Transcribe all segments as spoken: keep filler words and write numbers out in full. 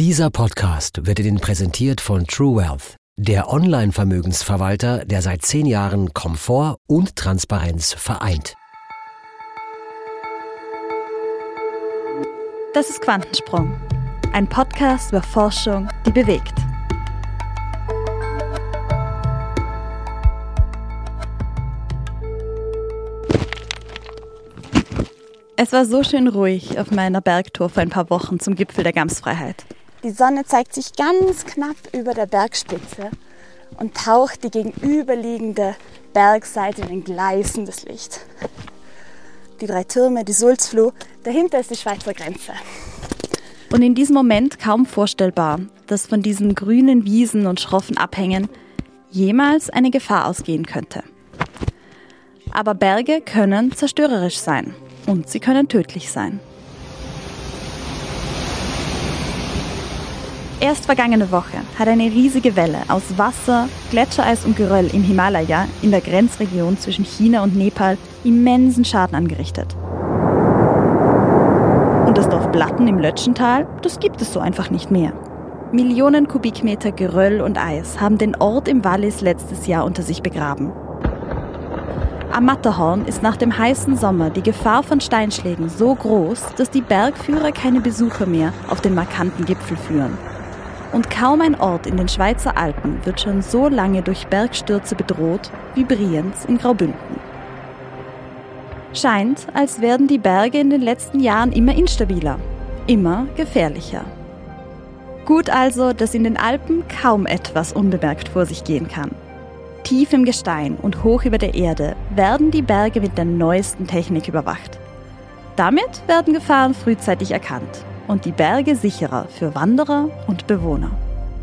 Dieser Podcast wird Ihnen präsentiert von True Wealth, der Online-Vermögensverwalter, der seit zehn Jahren Komfort und Transparenz vereint. Das ist Quantensprung, ein Podcast über Forschung, die bewegt. Es war so schön ruhig auf meiner Bergtour vor ein paar Wochen zum Gipfel der Gamsfreiheit. Die Sonne zeigt sich ganz knapp über der Bergspitze und taucht die gegenüberliegende Bergseite in ein gleißendes Licht. Die drei Türme, die Sulzfluh, dahinter ist die Schweizer Grenze. Und in diesem Moment kaum vorstellbar, dass von diesen grünen Wiesen und schroffen Abhängen jemals eine Gefahr ausgehen könnte. Aber Berge können zerstörerisch sein und sie können tödlich sein. Erst vergangene Woche hat eine riesige Welle aus Wasser, Gletschereis und Geröll im Himalaya in der Grenzregion zwischen China und Nepal immensen Schaden angerichtet. Und das Dorf Blatten im Lötschental, das gibt es so einfach nicht mehr. Millionen Kubikmeter Geröll und Eis haben den Ort im Wallis letztes Jahr unter sich begraben. Am Matterhorn ist nach dem heißen Sommer die Gefahr von Steinschlägen so groß, dass die Bergführer keine Besucher mehr auf den markanten Gipfel führen. Und kaum ein Ort in den Schweizer Alpen wird schon so lange durch Bergstürze bedroht wie Brienz in Graubünden. Scheint, als werden die Berge in den letzten Jahren immer instabiler, immer gefährlicher. Gut also, dass in den Alpen kaum etwas unbemerkt vor sich gehen kann. Tief im Gestein und hoch über der Erde werden die Berge mit der neuesten Technik überwacht. Damit werden Gefahren frühzeitig erkannt und die Berge sicherer für Wanderer und Bewohner.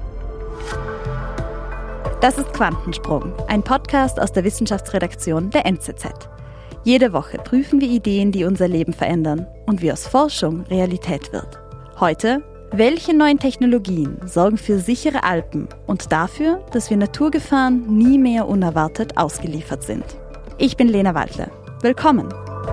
Das ist Quantensprung, ein Podcast aus der Wissenschaftsredaktion der N Z Z. Jede Woche prüfen wir Ideen, die unser Leben verändern und wie aus Forschung Realität wird. Heute: Welche neuen Technologien sorgen für sichere Alpen und dafür, dass wir Naturgefahren nie mehr unerwartet ausgeliefert sind? Ich bin Lena Waldle. Willkommen!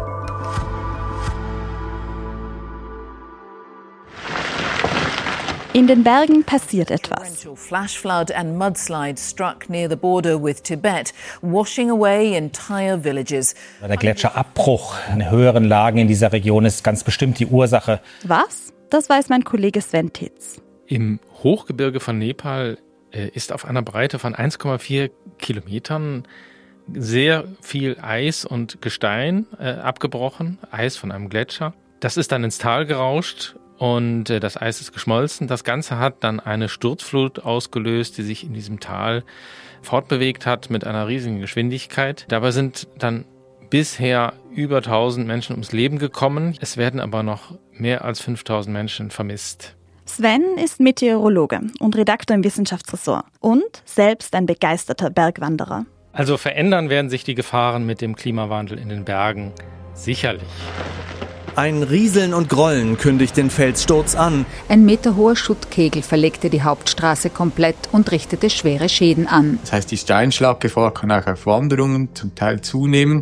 In den Bergen passiert etwas. Flash flood and mudslide struck near the border with Tibet, washing away entire villages. Der Gletscherabbruch in höheren Lagen in dieser Region ist ganz bestimmt die Ursache. Was? Das weiß mein Kollege Sven Titz. Im Hochgebirge von Nepal äh, ist auf einer Breite von eins Komma vier Kilometern sehr viel Eis und Gestein äh, abgebrochen, Eis von einem Gletscher. Das ist dann ins Tal gerauscht und äh, das Eis ist geschmolzen. Das Ganze hat dann eine Sturzflut ausgelöst, die sich in diesem Tal fortbewegt hat mit einer riesigen Geschwindigkeit. Dabei sind dann bisher über tausend Menschen ums Leben gekommen. Es werden aber noch mehr als fünftausend Menschen vermisst. Sven ist Meteorologe und Redakteur im Wissenschaftsressort und selbst ein begeisterter Bergwanderer. Also verändern werden sich die Gefahren mit dem Klimawandel in den Bergen sicherlich. Ein Rieseln und Grollen kündigt den Felssturz an. Ein meterhoher Schuttkegel verlegte die Hauptstraße komplett und richtete schwere Schäden an. Das heißt, die Steinschlaggefahr kann auch auf Wanderungen zum Teil zunehmen.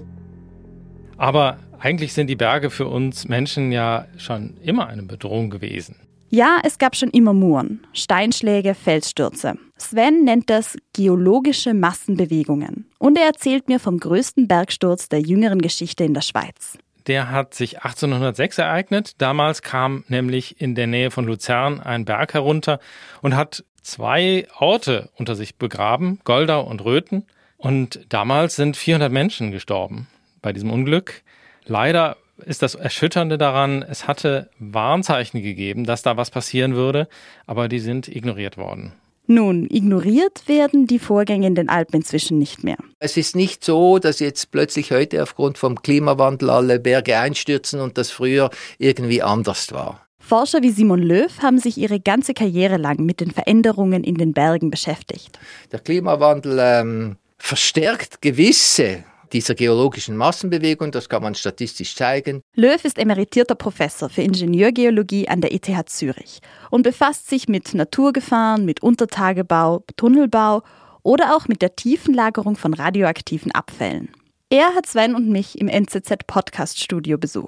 Aber eigentlich sind die Berge für uns Menschen ja schon immer eine Bedrohung gewesen. Ja, es gab schon immer Muren, Steinschläge, Felsstürze. Sven nennt das geologische Massenbewegungen. Und er erzählt mir vom größten Bergsturz der jüngeren Geschichte in der Schweiz. Der hat sich achtzehnhundertsechs ereignet. Damals kam nämlich in der Nähe von Luzern ein Berg herunter und hat zwei Orte unter sich begraben, Goldau und Röthen. Und damals sind vierhundert Menschen gestorben bei diesem Unglück. Leider ist das Erschütternde daran, es hatte Warnzeichen gegeben, dass da was passieren würde, aber die sind ignoriert worden. Nun, ignoriert werden die Vorgänge in den Alpen inzwischen nicht mehr. Es ist nicht so, dass jetzt plötzlich heute aufgrund vom Klimawandel alle Berge einstürzen und das früher irgendwie anders war. Forscher wie Simon Löw haben sich ihre ganze Karriere lang mit den Veränderungen in den Bergen beschäftigt. Der Klimawandel ähm, verstärkt gewisse dieser geologischen Massenbewegung, das kann man statistisch zeigen. Löw ist emeritierter Professor für Ingenieurgeologie an der E T H Zürich und befasst sich mit Naturgefahren, mit Untertagebau, Tunnelbau oder auch mit der Tiefenlagerung von radioaktiven Abfällen. Er hat Sven und mich im N Z Z-Podcast-Studio besucht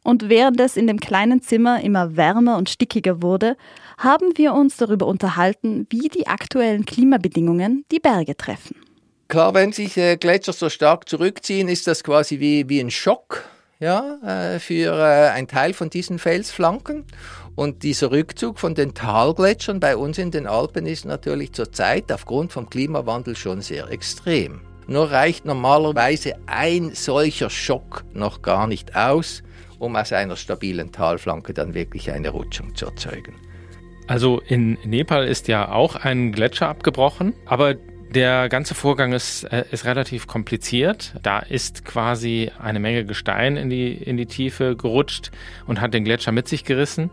Und während es in dem kleinen Zimmer immer wärmer und stickiger wurde, haben wir uns darüber unterhalten, wie die aktuellen Klimabedingungen die Berge treffen. Klar, wenn sich äh, Gletscher so stark zurückziehen, ist das quasi wie, wie ein Schock, ja, äh, für äh, einen Teil von diesen Felsflanken. Und dieser Rückzug von den Talgletschern bei uns in den Alpen ist natürlich zurzeit aufgrund vom Klimawandel schon sehr extrem. Nur reicht normalerweise ein solcher Schock noch gar nicht aus, um aus einer stabilen Talflanke dann wirklich eine Rutschung zu erzeugen. Also in Nepal ist ja auch ein Gletscher abgebrochen, aber der ganze Vorgang ist, äh, ist relativ kompliziert. Da ist quasi eine Menge Gestein in die, in die Tiefe gerutscht und hat den Gletscher mit sich gerissen.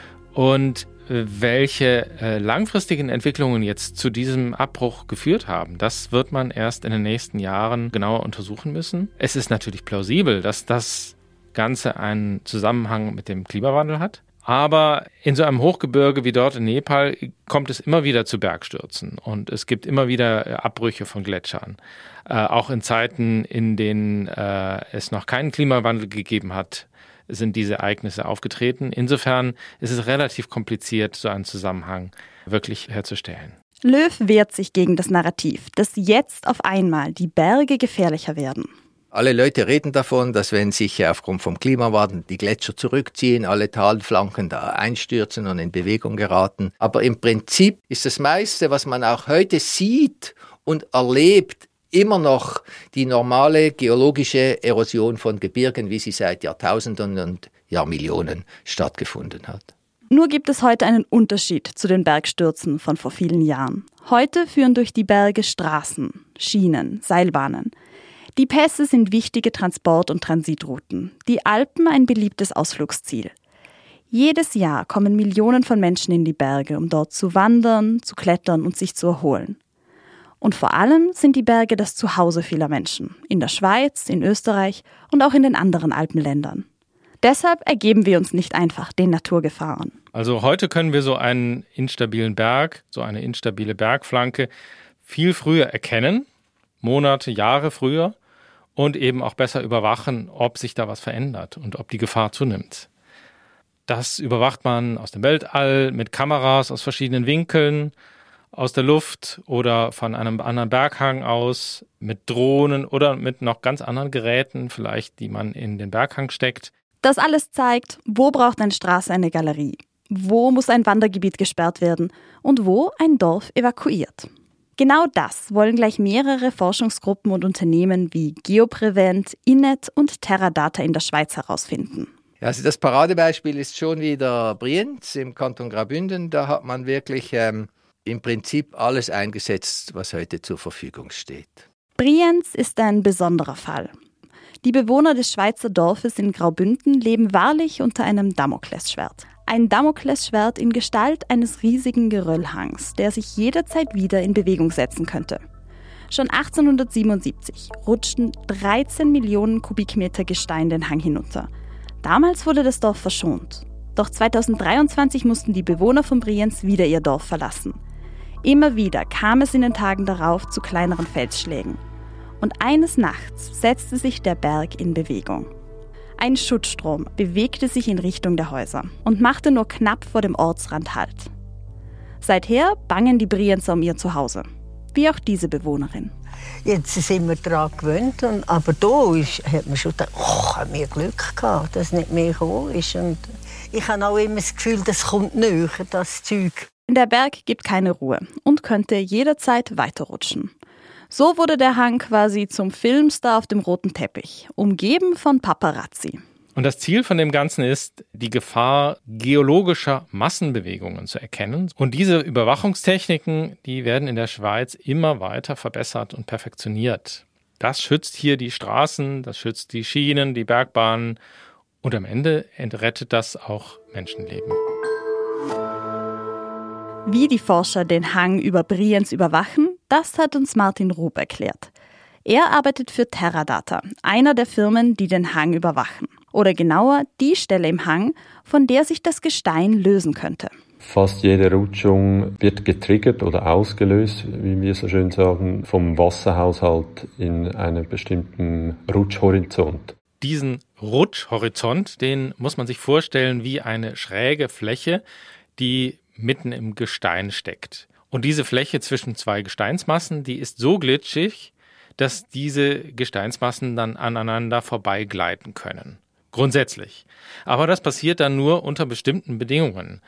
Und äh, welche äh, langfristigen Entwicklungen jetzt zu diesem Abbruch geführt haben, das wird man erst in den nächsten Jahren genauer untersuchen müssen. Es ist natürlich plausibel, dass das Ganze einen Zusammenhang mit dem Klimawandel hat. Aber in so einem Hochgebirge wie dort in Nepal kommt es immer wieder zu Bergstürzen und es gibt immer wieder Abbrüche von Gletschern. Äh, auch in Zeiten, in denen äh, es noch keinen Klimawandel gegeben hat, sind diese Ereignisse aufgetreten. Insofern ist es relativ kompliziert, so einen Zusammenhang wirklich herzustellen. Löw wehrt sich gegen das Narrativ, dass jetzt auf einmal die Berge gefährlicher werden. Alle Leute reden davon, dass wenn sich aufgrund vom Klimawandel die Gletscher zurückziehen, alle Talflanken da einstürzen und in Bewegung geraten. Aber im Prinzip ist das meiste, was man auch heute sieht und erlebt, immer noch die normale geologische Erosion von Gebirgen, wie sie seit Jahrtausenden und Jahrmillionen stattgefunden hat. Nur gibt es heute einen Unterschied zu den Bergstürzen von vor vielen Jahren. Heute führen durch die Berge Straßen, Schienen, Seilbahnen. Die Pässe sind wichtige Transport- und Transitrouten. Die Alpen ein beliebtes Ausflugsziel. Jedes Jahr kommen Millionen von Menschen in die Berge, um dort zu wandern, zu klettern und sich zu erholen. Und vor allem sind die Berge das Zuhause vieler Menschen. In der Schweiz, in Österreich und auch in den anderen Alpenländern. Deshalb ergeben wir uns nicht einfach den Naturgefahren. Also heute können wir so einen instabilen Berg, so eine instabile Bergflanke viel früher erkennen, Monate, Jahre früher, und eben auch besser überwachen, ob sich da was verändert und ob die Gefahr zunimmt. Das überwacht man aus dem Weltall mit Kameras aus verschiedenen Winkeln, aus der Luft oder von einem anderen Berghang aus, mit Drohnen oder mit noch ganz anderen Geräten, vielleicht die man in den Berghang steckt. Das alles zeigt, wo braucht eine Straße eine Galerie, wo muss ein Wandergebiet gesperrt werden und wo ein Dorf evakuiert. Genau das wollen gleich mehrere Forschungsgruppen und Unternehmen wie GeoPrevent, Innet und Terradata in der Schweiz herausfinden. Ja, also das Paradebeispiel ist schon wieder Brienz im Kanton Graubünden. Da hat man wirklich ähm, im Prinzip alles eingesetzt, was heute zur Verfügung steht. Brienz ist ein besonderer Fall. Die Bewohner des Schweizer Dorfes in Graubünden leben wahrlich unter einem Damoklesschwert. Ein Damoklesschwert in Gestalt eines riesigen Geröllhangs, der sich jederzeit wieder in Bewegung setzen könnte. Schon achtzehnhundertsiebenundsiebzig rutschten dreizehn Millionen Kubikmeter Gestein den Hang hinunter. Damals wurde das Dorf verschont. Doch zweitausenddreiundzwanzig mussten die Bewohner von Brienz wieder ihr Dorf verlassen. Immer wieder kam es in den Tagen darauf zu kleineren Felsschlägen. Und eines Nachts setzte sich der Berg in Bewegung. Ein Schuttstrom bewegte sich in Richtung der Häuser und machte nur knapp vor dem Ortsrand Halt. Seither bangen die Brienzer um ihr Zuhause, wie auch diese Bewohnerin. Jetzt sind wir daran gewöhnt, und, aber da ist, hat man schon gedacht, oh, haben wir Glück gehabt, dass es nicht mehr gekommen ist. Und ich habe auch immer das Gefühl, das kommt näher, das Zeug. Der Berg gibt keine Ruhe und könnte jederzeit weiterrutschen. So wurde der Hang quasi zum Filmstar auf dem roten Teppich, umgeben von Paparazzi. Und das Ziel von dem Ganzen ist, die Gefahr geologischer Massenbewegungen zu erkennen. Und diese Überwachungstechniken, die werden in der Schweiz immer weiter verbessert und perfektioniert. Das schützt hier die Straßen, das schützt die Schienen, die Bergbahnen und am Ende entrettet das auch Menschenleben. Wie die Forscher den Hang über Brienz überwachen, das hat uns Martin Rupp erklärt. Er arbeitet für Terradata, einer der Firmen, die den Hang überwachen. Oder genauer, die Stelle im Hang, von der sich das Gestein lösen könnte. Fast jede Rutschung wird getriggert oder ausgelöst, wie wir so schön sagen, vom Wasserhaushalt in einem bestimmten Rutschhorizont. Diesen Rutschhorizont, den muss man sich vorstellen wie eine schräge Fläche, die mitten im Gestein steckt. Und diese Fläche zwischen zwei Gesteinsmassen, die ist so glitschig, dass diese Gesteinsmassen dann aneinander vorbeigleiten können. Grundsätzlich. Aber das passiert dann nur unter bestimmten Bedingungen.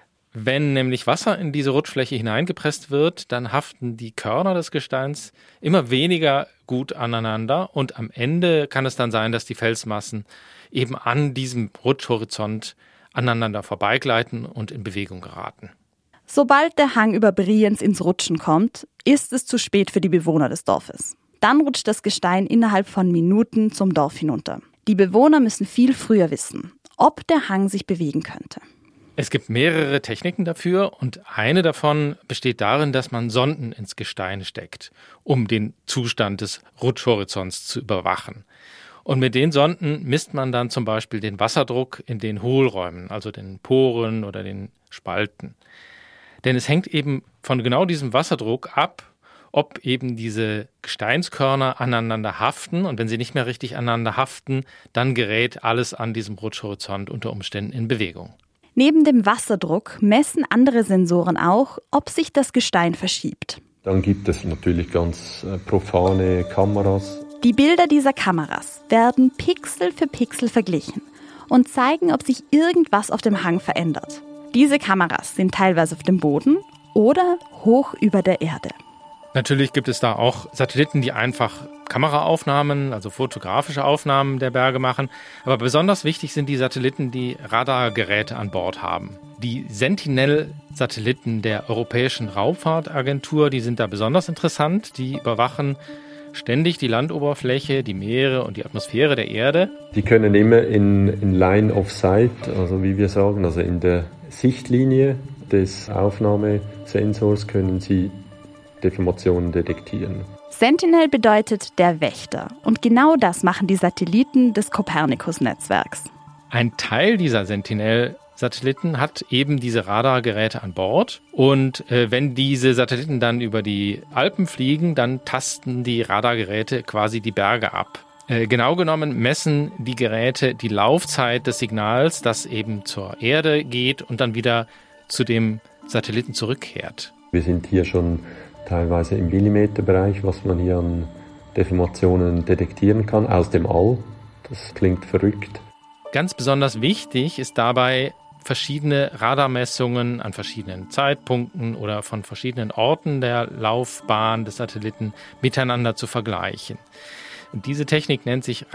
Wenn nämlich Wasser in diese Rutschfläche hineingepresst wird, dann haften die Körner des Gesteins immer weniger gut aneinander und am Ende kann es dann sein, dass die Felsmassen eben an diesem Rutschhorizont aneinander vorbeigleiten und in Bewegung geraten. Sobald der Hang über Brienz ins Rutschen kommt, ist es zu spät für die Bewohner des Dorfes. Dann rutscht das Gestein innerhalb von Minuten zum Dorf hinunter. Die Bewohner müssen viel früher wissen, ob der Hang sich bewegen könnte. Es gibt mehrere Techniken dafür und eine davon besteht darin, dass man Sonden ins Gestein steckt, um den Zustand des Rutschhorizonts zu überwachen. Und mit den Sonden misst man dann zum Beispiel den Wasserdruck in den Hohlräumen, also den Poren oder den Spalten. Denn es hängt eben von genau diesem Wasserdruck ab, ob eben diese Gesteinskörner aneinander haften. Und wenn sie nicht mehr richtig aneinander haften, dann gerät alles an diesem Rutschhorizont unter Umständen in Bewegung. Neben dem Wasserdruck messen andere Sensoren auch, ob sich das Gestein verschiebt. Dann gibt es natürlich ganz profane Kameras. Die Bilder dieser Kameras werden Pixel für Pixel verglichen und zeigen, ob sich irgendwas auf dem Hang verändert. Diese Kameras sind teilweise auf dem Boden oder hoch über der Erde. Natürlich gibt es da auch Satelliten, die einfach Kameraaufnahmen, also fotografische Aufnahmen der Berge machen. Aber besonders wichtig sind die Satelliten, die Radargeräte an Bord haben. Die Sentinel-Satelliten der Europäischen Raumfahrtagentur, die sind da besonders interessant. Die überwachen ständig die Landoberfläche, die Meere und die Atmosphäre der Erde. Die können immer in, in Line of Sight, also wie wir sagen, also in der Sichtlinie des Aufnahmesensors können sie Deformationen detektieren. Sentinel bedeutet der Wächter. Und genau das machen die Satelliten des Copernicus-Netzwerks. Ein Teil dieser Sentinel-Satelliten hat eben diese Radargeräte an Bord. Und äh, wenn diese Satelliten dann über die Alpen fliegen, dann tasten die Radargeräte quasi die Berge ab. Äh, genau genommen messen die Geräte die Laufzeit des Signals, das eben zur Erde geht und dann wieder zu dem Satelliten zurückkehrt. Wir sind hier schon teilweise im Millimeterbereich, was man hier an Deformationen detektieren kann, aus dem All. Das klingt verrückt. Ganz besonders wichtig ist dabei, verschiedene Radarmessungen an verschiedenen Zeitpunkten oder von verschiedenen Orten der Laufbahn des Satelliten miteinander zu vergleichen. Und diese Technik nennt sich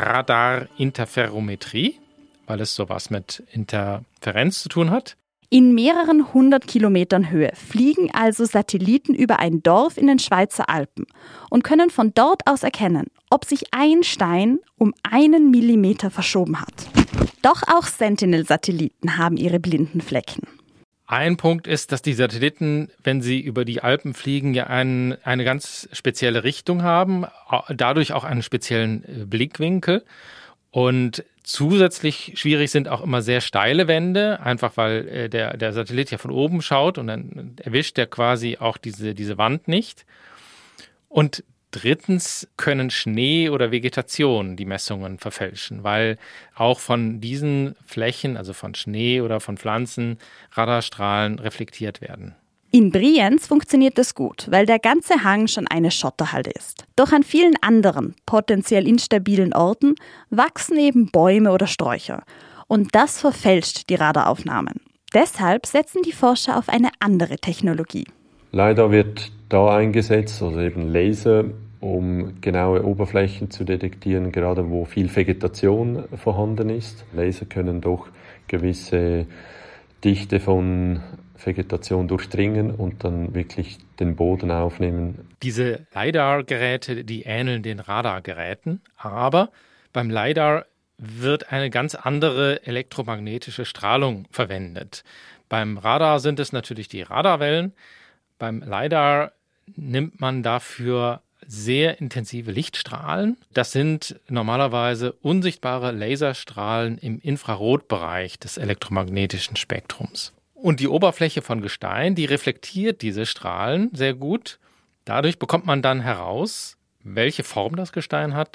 Radarinterferometrie, weil es sowas mit Interferenz zu tun hat. In mehreren hundert Kilometern Höhe fliegen also Satelliten über ein Dorf in den Schweizer Alpen und können von dort aus erkennen, ob sich ein Stein um einen Millimeter verschoben hat. Doch auch Sentinel-Satelliten haben ihre blinden Flecken. Ein Punkt ist, dass die Satelliten, wenn sie über die Alpen fliegen, ja ein, eine ganz spezielle Richtung haben, dadurch auch einen speziellen Blickwinkel. Und zusätzlich schwierig sind auch immer sehr steile Wände, einfach weil äh, der, der Satellit ja von oben schaut und dann erwischt er quasi auch diese, diese Wand nicht. Und drittens können Schnee oder Vegetation die Messungen verfälschen, weil auch von diesen Flächen, also von Schnee oder von Pflanzen, Radarstrahlen reflektiert werden. In Brienz funktioniert das gut, weil der ganze Hang schon eine Schotterhalde ist. Doch an vielen anderen, potenziell instabilen Orten wachsen eben Bäume oder Sträucher. Und das verfälscht die Radaraufnahmen. Deshalb setzen die Forscher auf eine andere Technologie. Leider wird da eingesetzt, also eben Laser, um genaue Oberflächen zu detektieren, gerade wo viel Vegetation vorhanden ist. Laser können doch gewisse Dichte von Vegetation durchdringen und dann wirklich den Boden aufnehmen. Diese LiDAR-Geräte, die ähneln den Radargeräten, aber beim LiDAR wird eine ganz andere elektromagnetische Strahlung verwendet. Beim Radar sind es natürlich die Radarwellen. Beim LiDAR nimmt man dafür sehr intensive Lichtstrahlen. Das sind normalerweise unsichtbare Laserstrahlen im Infrarotbereich des elektromagnetischen Spektrums. Und die Oberfläche von Gestein, die reflektiert diese Strahlen sehr gut. Dadurch bekommt man dann heraus, welche Form das Gestein hat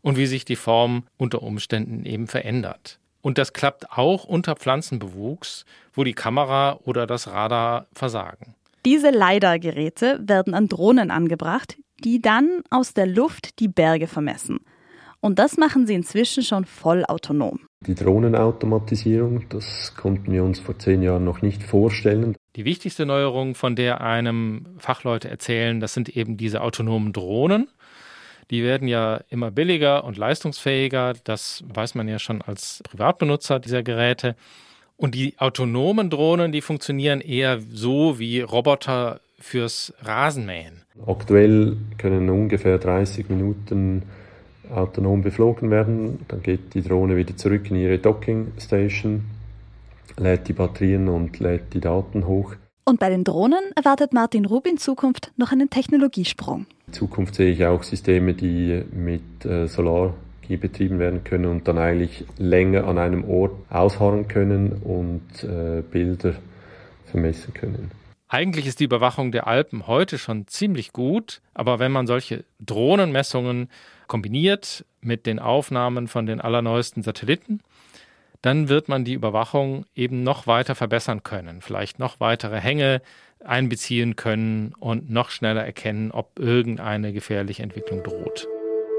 und wie sich die Form unter Umständen eben verändert. Und das klappt auch unter Pflanzenbewuchs, wo die Kamera oder das Radar versagen. Diese LiDAR-Geräte werden an Drohnen angebracht, die dann aus der Luft die Berge vermessen. Und das machen sie inzwischen schon vollautonom. Die Drohnenautomatisierung, das konnten wir uns vor zehn Jahren noch nicht vorstellen. Die wichtigste Neuerung, von der einem Fachleute erzählen, das sind eben diese autonomen Drohnen. Die werden ja immer billiger und leistungsfähiger. Das weiß man ja schon als Privatbenutzer dieser Geräte. Und die autonomen Drohnen, die funktionieren eher so wie Roboter fürs Rasenmähen. Aktuell können ungefähr dreißig Minuten autonom beflogen werden. Dann geht die Drohne wieder zurück in ihre Docking Station, lädt die Batterien und lädt die Daten hoch. Und bei den Drohnen erwartet Martin Rupp in Zukunft noch einen Technologiesprung. In Zukunft sehe ich auch Systeme, die mit äh, Solarenergie betrieben werden können und dann eigentlich länger an einem Ort ausharren können und äh, Bilder vermessen können. Eigentlich ist die Überwachung der Alpen heute schon ziemlich gut, aber wenn man solche Drohnenmessungen kombiniert mit den Aufnahmen von den allerneuesten Satelliten, dann wird man die Überwachung eben noch weiter verbessern können, vielleicht noch weitere Hänge einbeziehen können und noch schneller erkennen, ob irgendeine gefährliche Entwicklung droht.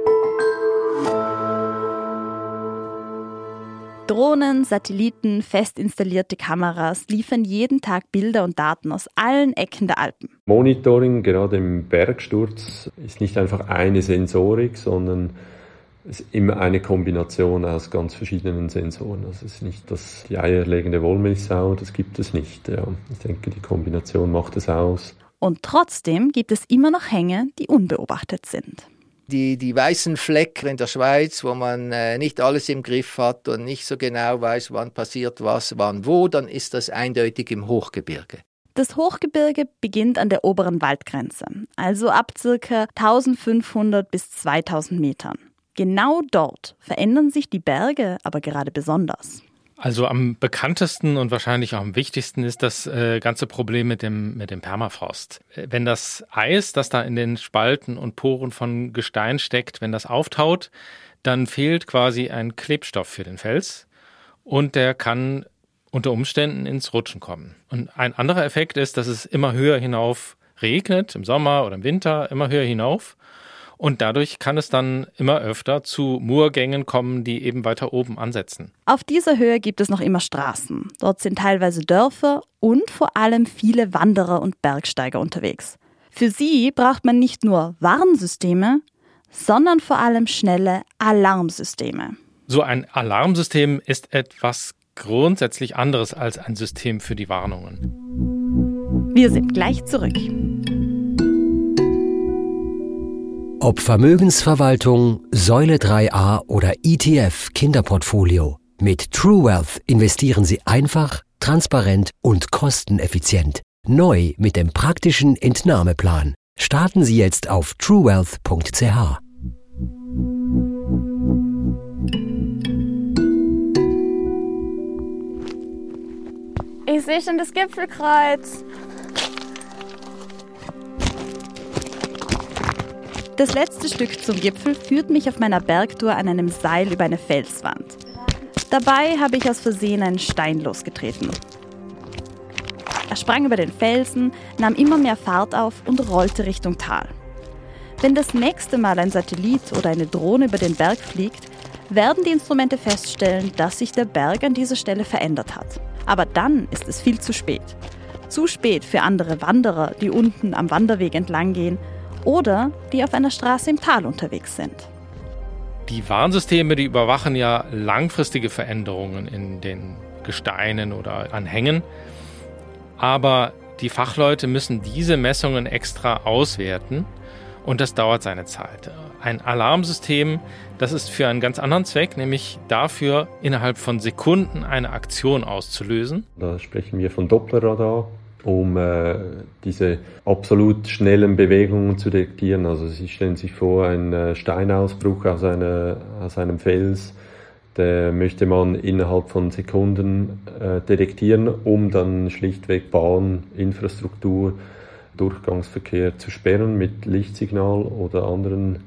Drohnen, Satelliten, fest installierte Kameras liefern jeden Tag Bilder und Daten aus allen Ecken der Alpen. Monitoring, gerade im Bergsturz, ist nicht einfach eine Sensorik, sondern es ist immer eine Kombination aus ganz verschiedenen Sensoren. Also es ist nicht das die eierlegende Wollmilchsau, das gibt es nicht. Ja. Ich denke, die Kombination macht es aus. Und trotzdem gibt es immer noch Hänge, die unbeobachtet sind. Die, die weißen Flecken in der Schweiz, wo man äh, nicht alles im Griff hat und nicht so genau weiß, wann passiert was, wann wo, dann ist das eindeutig im Hochgebirge. Das Hochgebirge beginnt an der oberen Waldgrenze, also ab ca. eintausendfünfhundert bis zweitausend Metern. Genau dort verändern sich die Berge aber gerade besonders. Also am bekanntesten und wahrscheinlich auch am wichtigsten ist das äh, ganze Problem mit dem, mit dem Permafrost. Wenn das Eis, das da in den Spalten und Poren von Gestein steckt, wenn das auftaut, dann fehlt quasi ein Klebstoff für den Fels und der kann unter Umständen ins Rutschen kommen. Und ein anderer Effekt ist, dass es immer höher hinauf regnet, im Sommer oder im Winter, immer höher hinauf. Und dadurch kann es dann immer öfter zu Murgängen kommen, die eben weiter oben ansetzen. Auf dieser Höhe gibt es noch immer Straßen. Dort sind teilweise Dörfer und vor allem viele Wanderer und Bergsteiger unterwegs. Für sie braucht man nicht nur Warnsysteme, sondern vor allem schnelle Alarmsysteme. So ein Alarmsystem ist etwas grundsätzlich anderes als ein System für die Warnungen. Wir sind gleich zurück. Ob Vermögensverwaltung, Säule drei a oder E T F Kinderportfolio. Mit TrueWealth investieren Sie einfach, transparent und kosteneffizient. Neu mit dem praktischen Entnahmeplan. Starten Sie jetzt auf truewealth punkt c h. Ich sehe schon das Gipfelkreuz. Das letzte Stück zum Gipfel führt mich auf meiner Bergtour an einem Seil über eine Felswand. Dabei habe ich aus Versehen einen Stein losgetreten. Er sprang über den Felsen, nahm immer mehr Fahrt auf und rollte Richtung Tal. Wenn das nächste Mal ein Satellit oder eine Drohne über den Berg fliegt, werden die Instrumente feststellen, dass sich der Berg an dieser Stelle verändert hat. Aber dann ist es viel zu spät. Zu spät für andere Wanderer, die unten am Wanderweg entlang gehen, oder die auf einer Straße im Tal unterwegs sind. Die Warnsysteme, die überwachen ja langfristige Veränderungen in den Gesteinen oder an Hängen. Aber die Fachleute müssen diese Messungen extra auswerten und das dauert seine Zeit. Ein Alarmsystem, das ist für einen ganz anderen Zweck, nämlich dafür, innerhalb von Sekunden eine Aktion auszulösen. Da sprechen wir von Dopplerradar, um äh, diese absolut schnellen Bewegungen zu detektieren. Also Sie stellen sich vor, ein äh, Steinausbruch aus, eine, aus einem Fels, der möchte man innerhalb von Sekunden äh, detektieren, um dann schlichtweg Bahn, Infrastruktur, Durchgangsverkehr zu sperren mit Lichtsignal oder anderen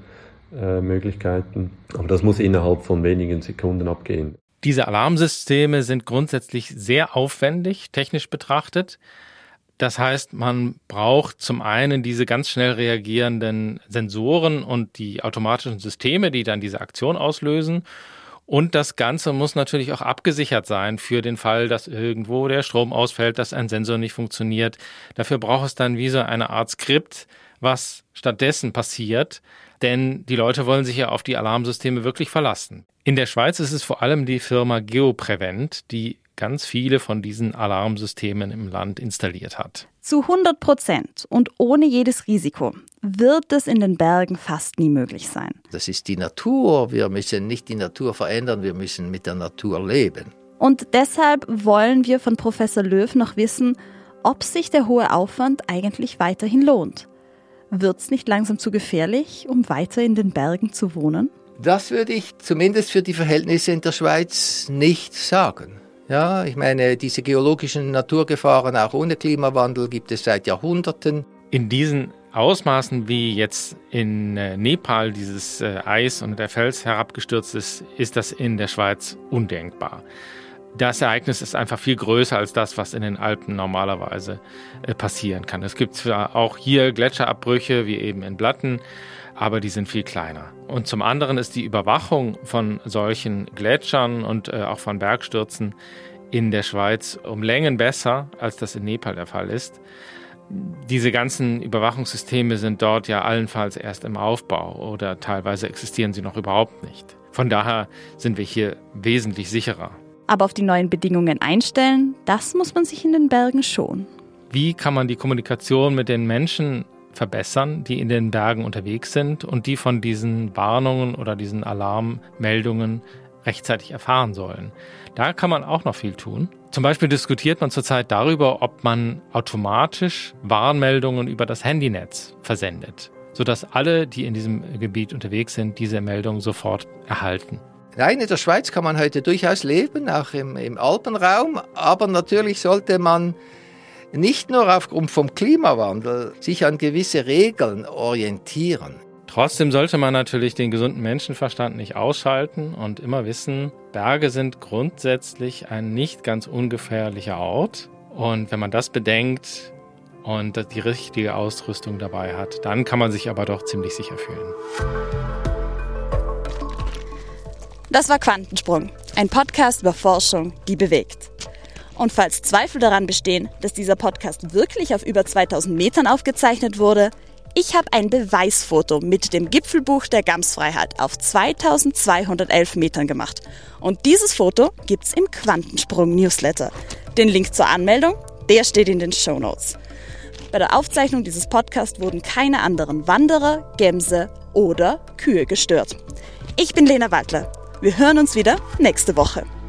äh, Möglichkeiten. Aber das muss innerhalb von wenigen Sekunden abgehen. Diese Alarmsysteme sind grundsätzlich sehr aufwendig, technisch betrachtet. Das heißt, man braucht zum einen diese ganz schnell reagierenden Sensoren und die automatischen Systeme, die dann diese Aktion auslösen. Und das Ganze muss natürlich auch abgesichert sein für den Fall, dass irgendwo der Strom ausfällt, dass ein Sensor nicht funktioniert. Dafür braucht es dann wie so eine Art Skript, was stattdessen passiert. Denn die Leute wollen sich ja auf die Alarmsysteme wirklich verlassen. In der Schweiz ist es vor allem die Firma Geoprevent, die ganz viele von diesen Alarmsystemen im Land installiert hat. Zu hundert Prozent und ohne jedes Risiko wird es in den Bergen fast nie möglich sein. Das ist die Natur. Wir müssen nicht die Natur verändern, wir müssen mit der Natur leben. Und deshalb wollen wir von Professor Löw noch wissen, ob sich der hohe Aufwand eigentlich weiterhin lohnt. Wird es nicht langsam zu gefährlich, um weiter in den Bergen zu wohnen? Das würde ich zumindest für die Verhältnisse in der Schweiz nicht sagen. Ja, ich meine, diese geologischen Naturgefahren, auch ohne Klimawandel, gibt es seit Jahrhunderten. In diesen Ausmaßen, wie jetzt in Nepal dieses Eis und der Fels herabgestürzt ist, ist das in der Schweiz undenkbar. Das Ereignis ist einfach viel größer als das, was in den Alpen normalerweise passieren kann. Es gibt zwar auch hier Gletscherabbrüche, wie eben in Blatten, aber die sind viel kleiner. Und zum anderen ist die Überwachung von solchen Gletschern und äh, auch von Bergstürzen in der Schweiz um Längen besser, als das in Nepal der Fall ist. Diese ganzen Überwachungssysteme sind dort ja allenfalls erst im Aufbau oder teilweise existieren sie noch überhaupt nicht. Von daher sind wir hier wesentlich sicherer. Aber auf die neuen Bedingungen einstellen, das muss man sich in den Bergen schon. Wie kann man die Kommunikation mit den Menschen verbessern, die in den Bergen unterwegs sind und die von diesen Warnungen oder diesen Alarmmeldungen rechtzeitig erfahren sollen? Da kann man auch noch viel tun. Zum Beispiel diskutiert man zurzeit darüber, ob man automatisch Warnmeldungen über das Handynetz versendet, sodass alle, die in diesem Gebiet unterwegs sind, diese Meldung sofort erhalten. Nein, in der Schweiz kann man heute durchaus leben, auch im, im Alpenraum, aber natürlich sollte man nicht nur aufgrund vom Klimawandel sich an gewisse Regeln orientieren. Trotzdem sollte man natürlich den gesunden Menschenverstand nicht ausschalten und immer wissen, Berge sind grundsätzlich ein nicht ganz ungefährlicher Ort. Und wenn man das bedenkt und die richtige Ausrüstung dabei hat, dann kann man sich aber doch ziemlich sicher fühlen. Das war Quantensprung, ein Podcast über Forschung, die bewegt. Und falls Zweifel daran bestehen, dass dieser Podcast wirklich auf über zweitausend Metern aufgezeichnet wurde, ich habe ein Beweisfoto mit dem Gipfelbuch der Gamsfreiheit auf zweitausendzweihundertelf Metern gemacht. Und dieses Foto gibt's im Quantensprung-Newsletter. Den Link zur Anmeldung, der steht in den Shownotes. Bei der Aufzeichnung dieses Podcasts wurden keine anderen Wanderer, Gämse oder Kühe gestört. Ich bin Lena Waldler. Wir hören uns wieder nächste Woche.